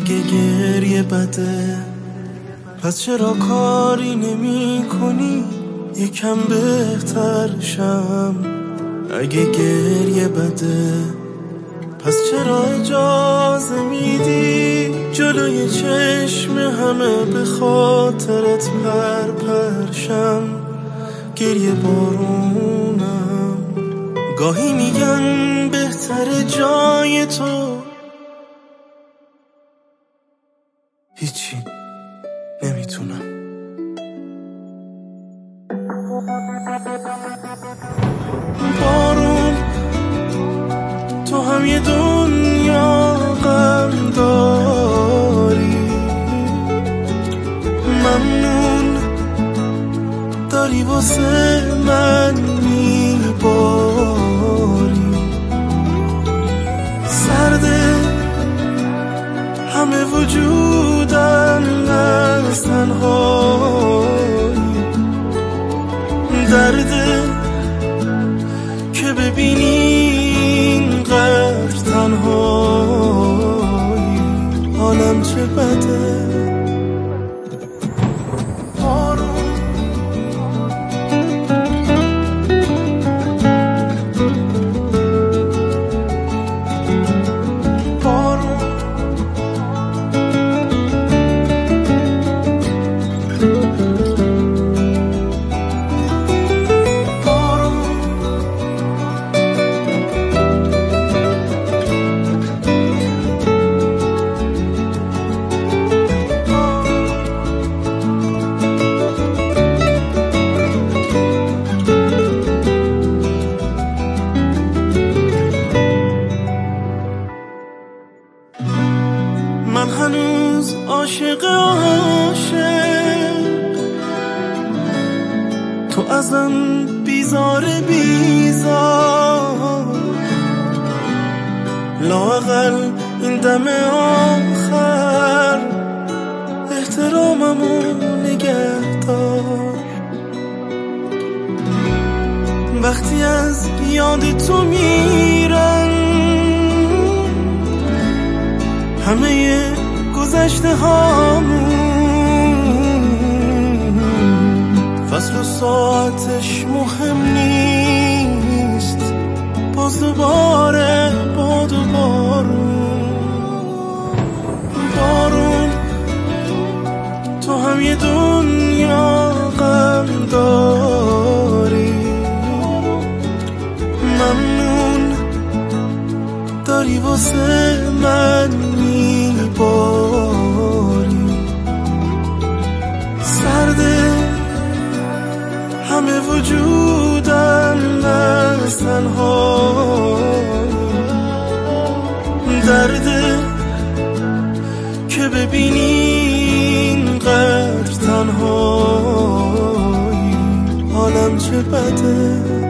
اگه گریه بده پس چرا کاری نمی کنی یکم بهتر شم؟ اگه گریه بده پس چرا اجازه میدی جلوی چشم همه به خاطرت پرشم؟ گریه بارونم گاهی میگن بهتر جای تو، هیچی نمیتونم. بارون تو هم یه دنیا غم داری، ممنون داری واسه من میباری. سرده همه وجودم از تنهایی، درده که ببینی اینقدر تنهایی، حالم چه بده. من هنوز عاشق تو ازم بیزار لااقل این دم آخر احتراممو نگه دار. وقتی از یاد تو میرن همه گذشته هامون، فصل و ساعتش مهم نیست، باز دوباره باد و بارون تو هم یه دنیا غم داری، ممنون داری واسه من میباری. سرده همه وجودم از تنهایی، درده که ببینی اینقدر تنهایی، حالم چه بده.